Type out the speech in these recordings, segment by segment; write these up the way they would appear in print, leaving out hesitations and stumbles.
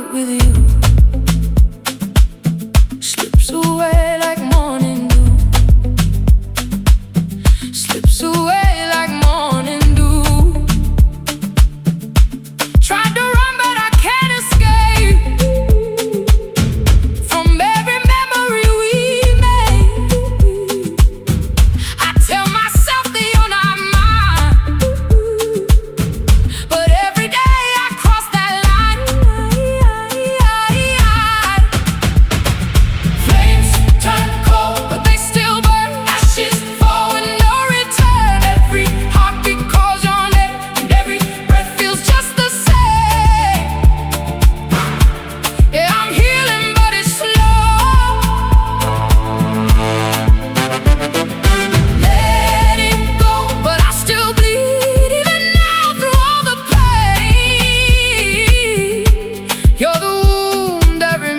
night with you slips away like morning dew, slips away like morning dew. Tried to run but I can't escape from every memory we made. I tell myself that you're not mine, but every day I cross that line. Flames turn cold, but they still burn. Ashes fall with no return. Every heartbeat calls your name, and every breath feels just the same. Yeah, I'm healing, but it's slow. Letting go, but I still bleed. Even now, through all the pain, you're the wound that remains.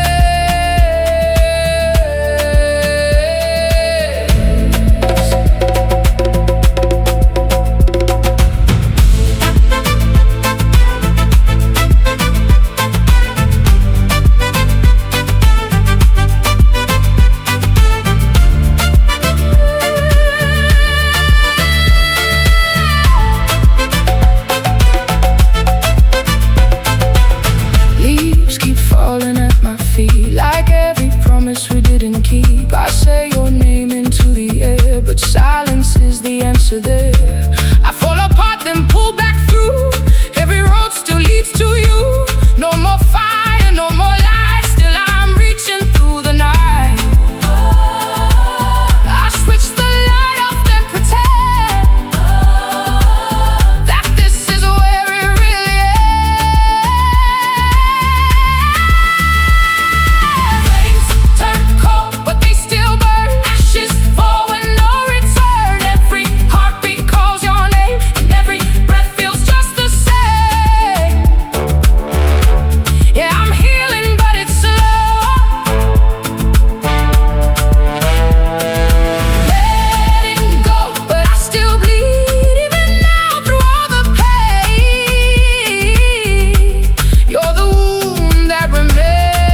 Leaves keep falling at my feet, like every promise we didn't keep. I say your name into the air, but silence is the answer there. I fall apart, then pull back through. Every road still leads to you. No more fire, no more light. Still I'm reaching through the night. I switch the light off, then pretend that this is where it really ends. Flames turn cold, but they still burn. Ashes fall with no return. Every heartbeat calls your name, and every breath feels just the same. Yeah, I'm healing, but it's slow. Letting go, but I still bleed. Even now, through all the pain, you're the wound that remains.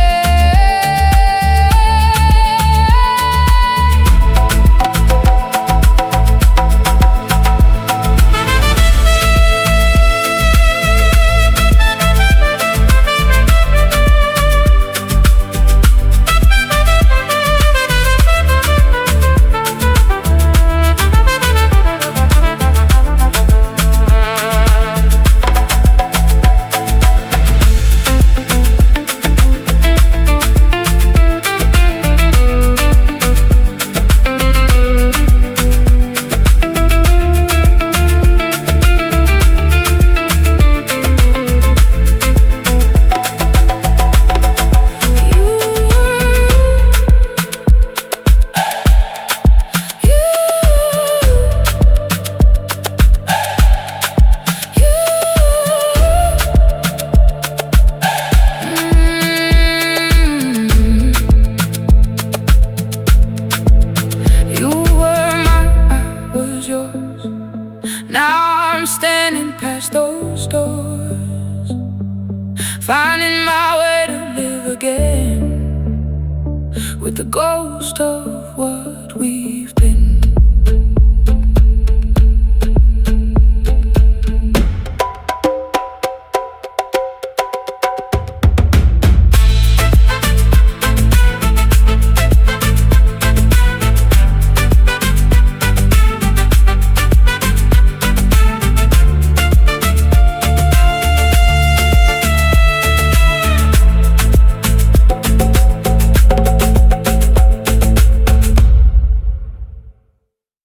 You were mine, I was yours. Now I'm standing past those doors, finding my way to live again with the ghost of what we've been.